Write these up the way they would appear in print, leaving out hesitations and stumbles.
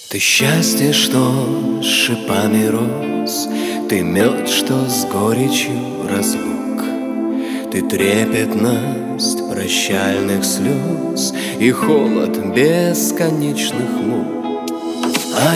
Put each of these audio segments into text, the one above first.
Ты счастье, что с шипами рос, ты мед, что с горечью разлук, ты трепетность прощальных слез и холод бесконечных мук. А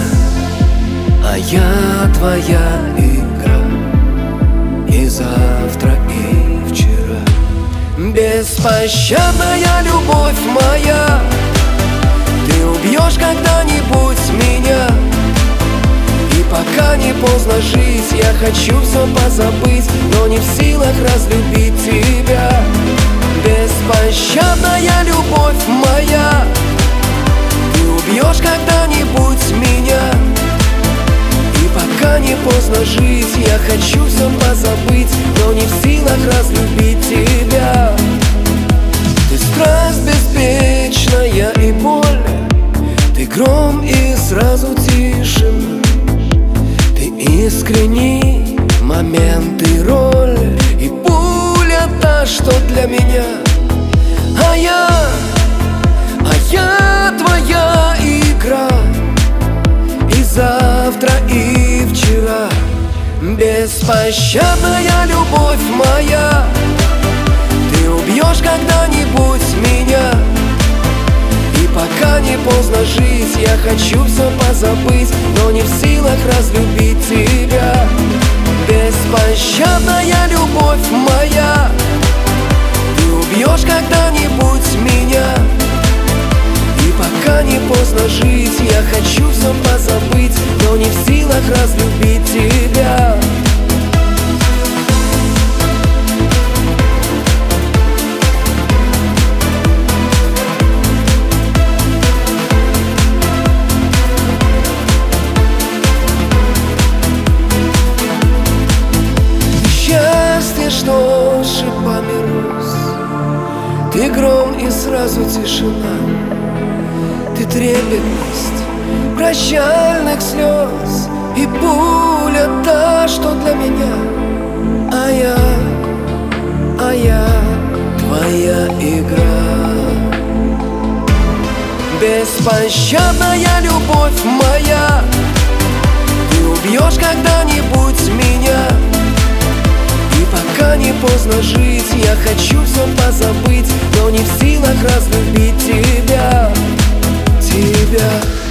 я твоя игра, и завтра, и вчера. Беспощадная любовь моя, ты убьешь когда-нибудь меня. И пока не поздно жить, я хочу все позабыть, но не в силах разлюбить тебя. Беспощадная любовь моя, ты убьешь когда-нибудь меня. И пока не поздно жить, я хочу все позабыть, но не в силах разлюбить тебя. Ты страсть беспечная и боль, ты гром и сразу тишина. Ты искренний момент и роль, и пуля та, что для меня. А я твоя игра, и завтра, и вчера. Беспощадная любовь моя, ты убьешь когда-нибудь меня. И пока не поздно жить, я хочу все позабыть, но не в силах разлюбить тебя. Беспощадная любовь моя, ты убьешь когда-нибудь меня. И пока не поздно жить, я хочу все позабыть, но не в силах разлюбить тебя. Счастье, что шипами рос, ты гром и сразу тишина. Ты трепетность прощальных слез, и пуля та, что для меня. А я твоя игра. Беспощадная любовь моя, ты убьешь когда-нибудь меня. И пока не поздно жить, я хочу все позабыть, но не в силах разлюбить тебя.